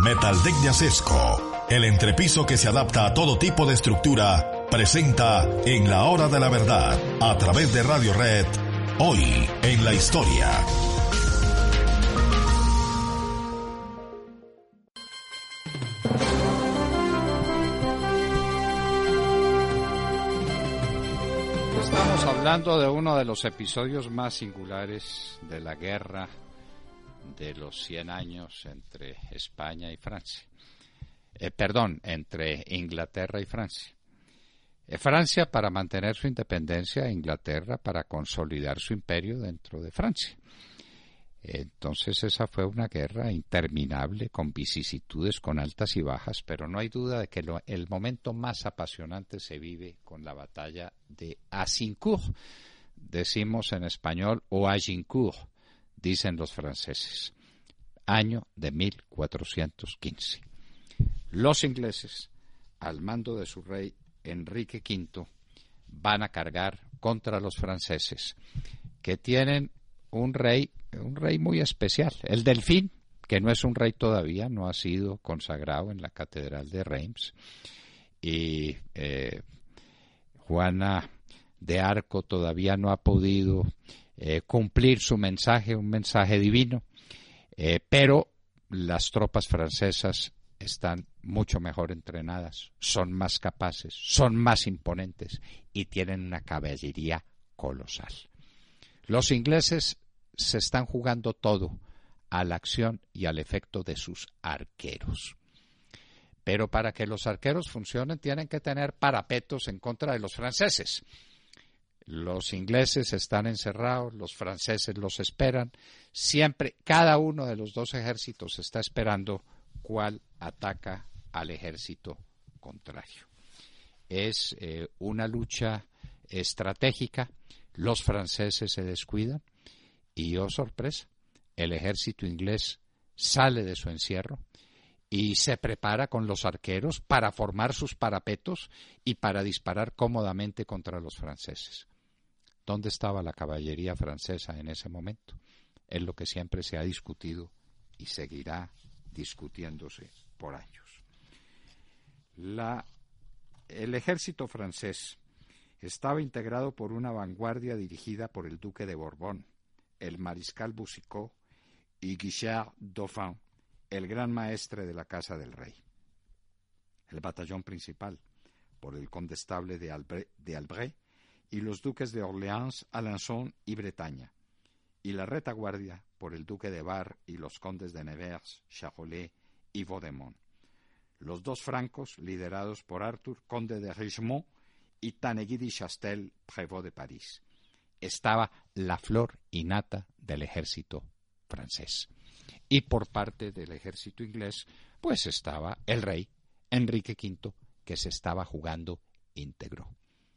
Metaltecnia Sesco, el entrepiso que se adapta a todo tipo de estructura, presenta En la Hora de la Verdad, a través de Radio Red, hoy en la historia. Estamos hablando de uno de los episodios más singulares de la guerra de los 100 años entre España y Francia. Entre Inglaterra y Francia. Francia para mantener su independencia, Inglaterra para consolidar su imperio dentro de Francia. Entonces esa fue una guerra interminable, con vicisitudes, con altas y bajas, pero no hay duda de que el momento más apasionante se vive con la batalla de Azincourt. Decimos en español o Agincourt, dicen los franceses. Año de 1415. Los ingleses, al mando de su rey Enrique V, van a cargar contra los franceses, que tienen un rey muy especial, el Delfín, que no es un rey todavía, no ha sido consagrado en la catedral de Reims, y Juana de Arco todavía no ha podido cumplir su mensaje, un mensaje divino, pero las tropas francesas están mucho mejor entrenadas, son más capaces, son más imponentes y tienen una caballería colosal. Los ingleses se están jugando todo a la acción y al efecto de sus arqueros. Pero para que los arqueros funcionen tienen que tener parapetos en contra de los franceses. Los ingleses están encerrados, los franceses los esperan. Siempre, cada uno de los dos ejércitos está esperando cuál ataca al ejército contrario. Es una lucha estratégica. Los franceses se descuidan y, oh sorpresa, el ejército inglés sale de su encierro y se prepara con los arqueros para formar sus parapetos y para disparar cómodamente contra los franceses. ¿Dónde estaba la caballería francesa en ese momento? Es lo que siempre se ha discutido y seguirá discutiéndose por años. El ejército francés estaba integrado por una vanguardia dirigida por el duque de Borbón, el mariscal Boucicaut y Guichard Dauphin, el gran maestre de la casa del rey. El batallón principal por el condestable de Albret y los duques de Orleans, Alençon y Bretaña, y la retaguardia por el duque de Bar y los condes de Nevers, Charolais y Vaudémont. Los dos francos, liderados por Arthur, conde de Richemont, y Tanneguy de Chastel, prévôt de París. Estaba la flor y nata del ejército francés. Y por parte del ejército inglés, pues estaba el rey Enrique V, que se estaba jugando íntegro.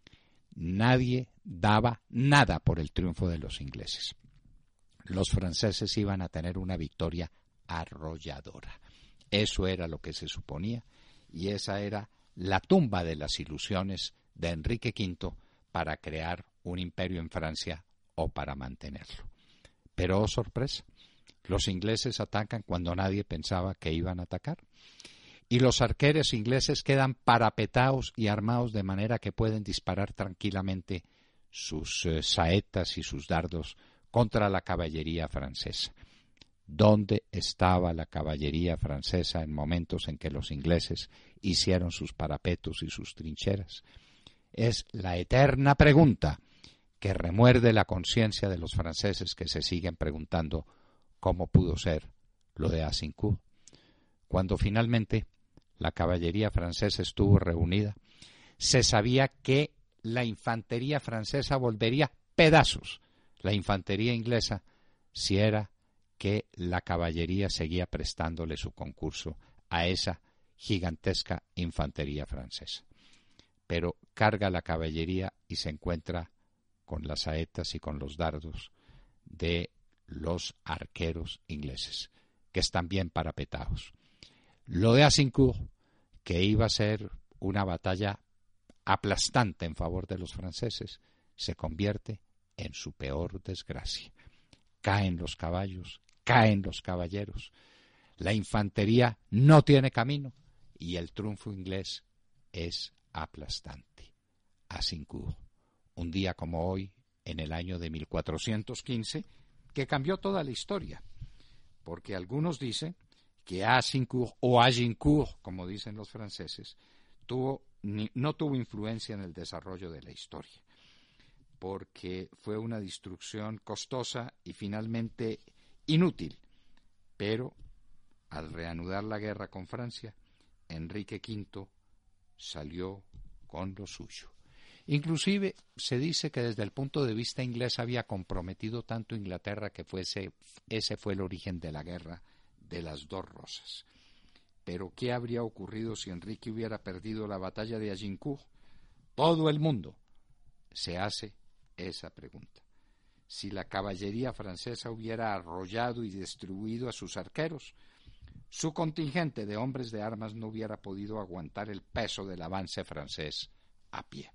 Nadie daba nada por el triunfo de los ingleses. Los franceses iban a tener una victoria arrolladora. Eso era lo que se suponía, y esa era la tumba de las ilusiones de Enrique V para crear un imperio en Francia o para mantenerlo. Pero, oh sorpresa, los ingleses atacan cuando nadie pensaba que iban a atacar. Y los arqueros ingleses quedan parapetados y armados de manera que pueden disparar tranquilamente sus saetas y sus dardos contra la caballería francesa. ¿Dónde estaba la caballería francesa en momentos en que los ingleses hicieron sus parapetos y sus trincheras? Es la eterna pregunta que remuerde la conciencia de los franceses, que se siguen preguntando cómo pudo ser lo de Azincourt. Cuando finalmente la caballería francesa estuvo reunida, se sabía que la infantería francesa volvería pedazos la infantería inglesa si era que la caballería seguía prestándole su concurso a esa gigantesca infantería francesa. Pero carga la caballería y se encuentra con las saetas y con los dardos de los arqueros ingleses, que están bien parapetados. Lo de Azincourt, que iba a ser una batalla aplastante en favor de los franceses, se convierte en su peor desgracia. Caen los caballos, caen los caballeros. La infantería no tiene camino y el triunfo inglés es aplastante. Azincourt, un día como hoy, en el año de 1415, que cambió toda la historia, porque algunos dicen que Azincourt o Agincourt, como dicen los franceses, no tuvo influencia en el desarrollo de la historia, porque fue una destrucción costosa y finalmente inútil. Pero al reanudar la guerra con Francia, Enrique V salió con lo suyo. Inclusive se dice que desde el punto de vista inglés había comprometido tanto a Inglaterra que ese fue el origen de la guerra de las dos rosas. Pero ¿qué habría ocurrido si Enrique hubiera perdido la batalla de Agincourt? Todo el mundo se hace esa pregunta. Si la caballería francesa hubiera arrollado y destruido a sus arqueros, su contingente de hombres de armas no hubiera podido aguantar el peso del avance francés a pie.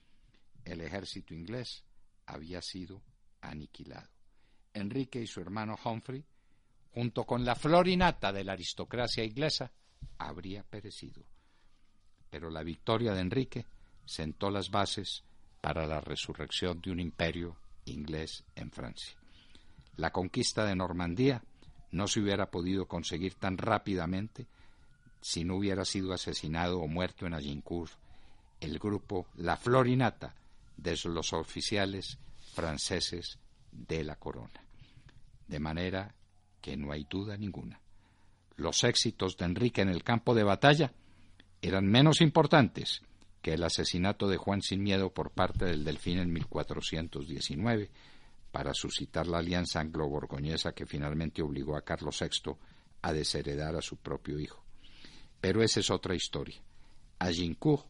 El ejército inglés había sido aniquilado. Enrique y su hermano Humphrey, junto con la flor y nata de la aristocracia inglesa, habría perecido. Pero la victoria de Enrique sentó las bases para la resurrección de un imperio inglés en Francia. La conquista de Normandía no se hubiera podido conseguir tan rápidamente si no hubiera sido asesinado o muerto en Agincourt el grupo La Flor y Nata de los oficiales franceses de la corona. De manera que no hay duda ninguna. Los éxitos de Enrique en el campo de batalla eran menos importantes que el asesinato de Juan sin Miedo por parte del Delfín en 1419 para suscitar la alianza anglo-borgoñesa que finalmente obligó a Carlos VI a desheredar a su propio hijo. Pero esa es otra historia. Agincourt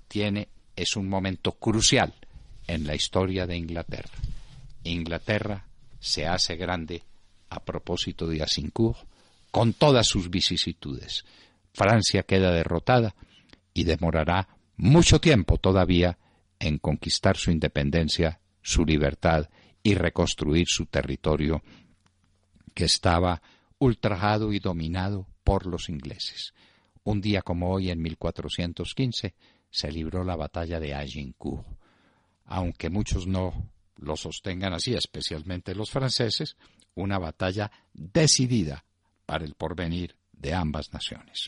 es un momento crucial en la historia de Inglaterra. Inglaterra se hace grande a propósito de Azincourt, con todas sus vicisitudes. Francia queda derrotada y demorará mucho tiempo todavía en conquistar su independencia, su libertad y reconstruir su territorio que estaba ultrajado y dominado por los ingleses. Un día como hoy, en 1415, se libró la batalla de Agincourt. Aunque muchos no lo sostengan así, especialmente los franceses, una batalla decidida para el porvenir de ambas naciones.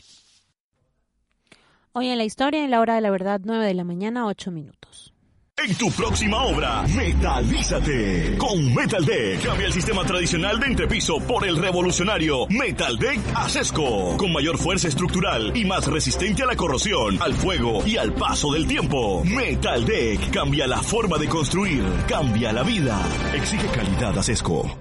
Hoy en la historia, en la hora de la verdad, 9 de la mañana, 8 minutos. En tu próxima obra, metalízate con Metal Deck. Cambia el sistema tradicional de entrepiso por el revolucionario Metal Deck Acesco, con mayor fuerza estructural y más resistente a la corrosión, al fuego y al paso del tiempo. Metal Deck cambia la forma de construir, cambia la vida. Exige calidad Acesco.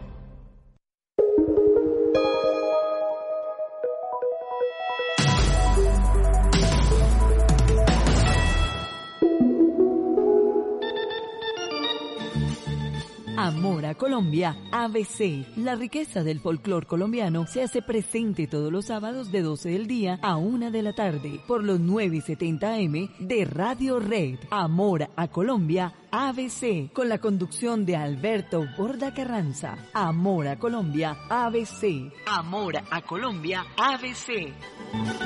Amor a Colombia, ABC. La riqueza del folclor colombiano se hace presente todos los sábados de 12 del día a 1 de la tarde por los 9:70 AM de Radio Red. Amor a Colombia, ABC, con la conducción de Alberto Borda Carranza. Amor a Colombia, ABC. Amor a Colombia, ABC.